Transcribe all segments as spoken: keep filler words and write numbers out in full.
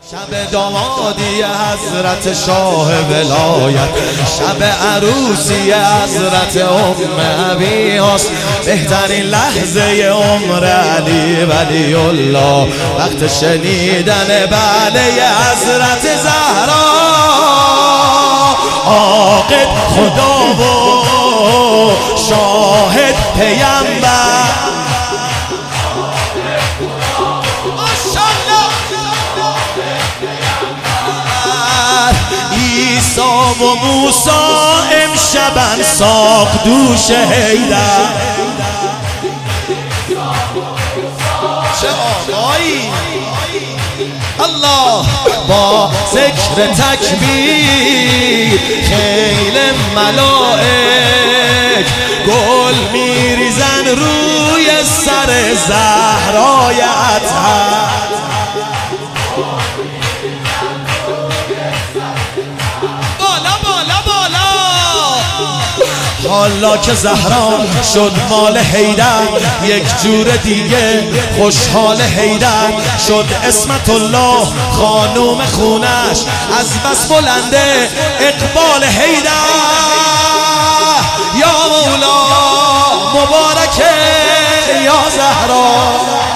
شب دامادی حضرت شاه ولایت، شب عروسی حضرت ام ابیاس، بهترین لحظه عمر علی ولی الله، وقت شنیدن بله حضرت زهرا، عاقب خدا و شاهد پیامبر. عیسی و موسی امشبن ساق دوش حیدر. چه آقایی الله با ذکر تکبیر، خیل ملائک گل میریزن روی سر زهرای اطهر. حالا که زهرا شد مال حیدر، یک جور دیگه خوشحال حیدر شد. اسمت الله خانوم خونش از بس بلنده اقبال حیدر. یا مولا مبارکه یا زهرا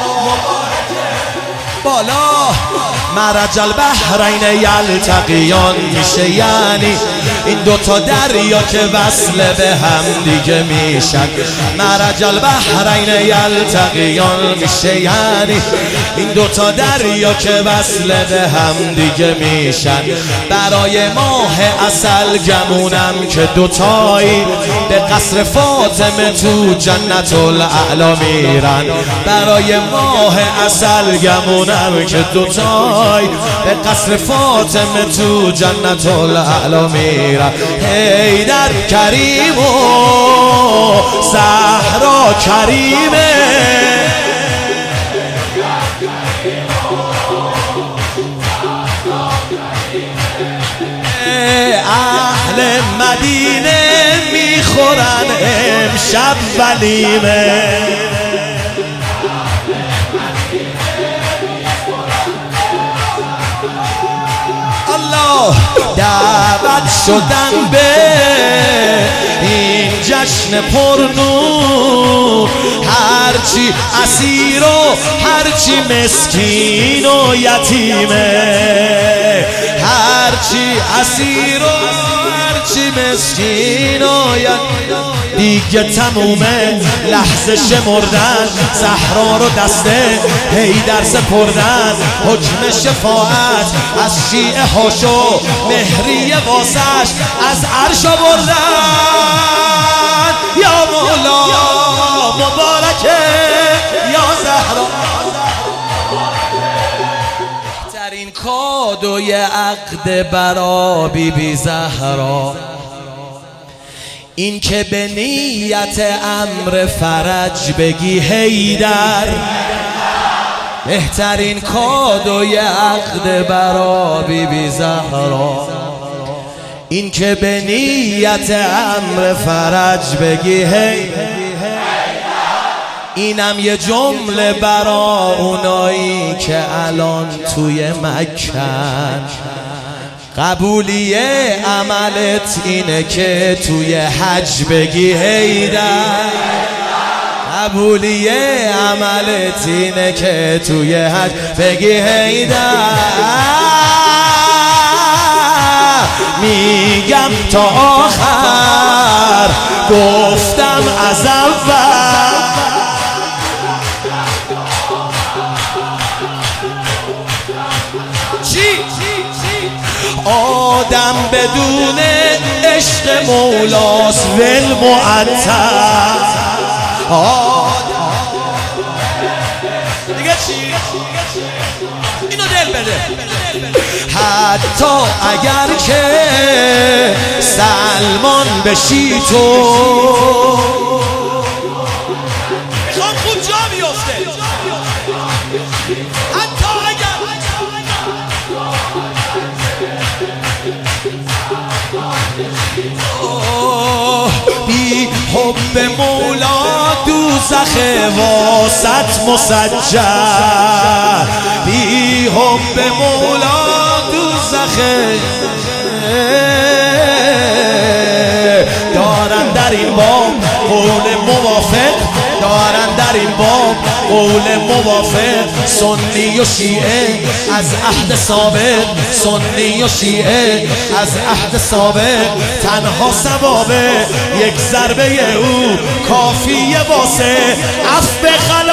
بالا. مرج البحرین یلتقیان میشه یعنی این دوتا دریا که وصل به هم دیگه میشن. مرج البحرین یلتقیان میشه یعنی این دوتا دریا که وصل به هم دیگه میشن. برای ماه عسل گمونم که دوتایی به قصر فاطمه تو جنت الاعلی میرن. برای ماه عسل گمونم که دوتایی به قصر فاطمه تو جنت الاعلی میرن. حیدر کریم و زهرا کریمه، اهل مدینه میخورن امشب ولیمه. دعوت شدن به این جشن پرنور، هرچی اسیر و هرچی مسکین و یتیمه، هرچی اسیر و هرچی مسکین و یتیمه. دیگه تمومه لحظه شمردن، زهرا رو دسته حیدر سپردن. حکم شفاعت از شیعه هاشو مهری واسش از عرش بردن. یا مولا مبارکه یا زهرا. بهترین کادوی عقد برا بی بی زهرا این که به نیت امر فرج بگی حیدر. بهترین کادوی عقد برا بی بی زهرا این که به نیت امر فرج بگی حیدر. اینم یه جمله برا اونایی که الان توی مکن، قبولیه عملت اینه که توی حج بگی حیدر. قبولیه عملت اینه که توی حج بگی حیدر. میگم تا آخر گفتم از اول، آدم بدون عشق مولاست ول معطل. دیگه چی؟ اینو دل بده. حتی اگر که سلمان بشی تو، میخوام خوب جا بیفته. حتی اگر بی حب مولا دوزخ واسط مسجل، بی حب مولا خیر دارن در این باب قول موافق، دارن در این باب قول موافق. سنی و شیعه از عهد سابق، سنی و شیعه از عهد سابق. تنها ثوابه یک ضربه او کافیه واسه عفو خلق.